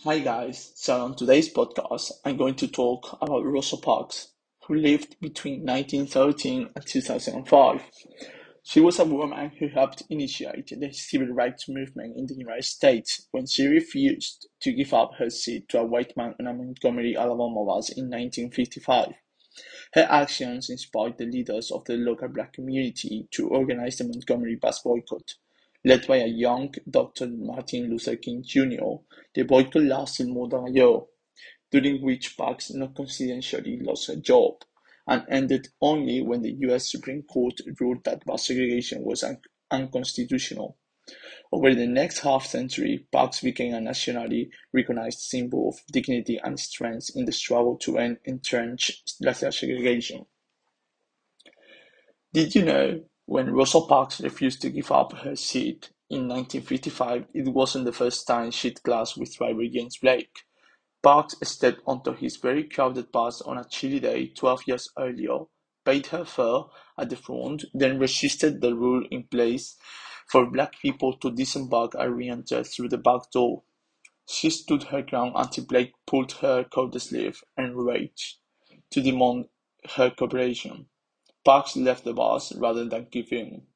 Hi guys, so on today's podcast, I'm going to talk about Rosa Parks, who lived between 1913 and 2005. She was a woman who helped initiate the civil rights movement in the United States when she refused to give up her seat to a white man on a Montgomery, Alabama bus in 1955. Her actions inspired the leaders of the local black community to organize the Montgomery bus boycott. Led by a young Dr. Martin Luther King Jr., the boycott lasted more than a year, during which Parks not coincidentally lost her job, and ended only when the U.S. Supreme Court ruled that bus segregation was unconstitutional. Over the next half-century, Parks became a nationally recognized symbol of dignity and strength in the struggle to end entrenched racial segregation. Did you know when Rosa Parks refused to give up her seat in 1955, it wasn't the first time she'd clashed with driver James Blake? Parks stepped onto his very crowded bus on a chilly day 12 years earlier, paid her fare at the front, then resisted the rule in place for black people to disembark and re-enter through the back door. She stood her ground until Blake pulled her coat sleeve, enraged, to demand her cooperation. Parks left the bus rather than give in.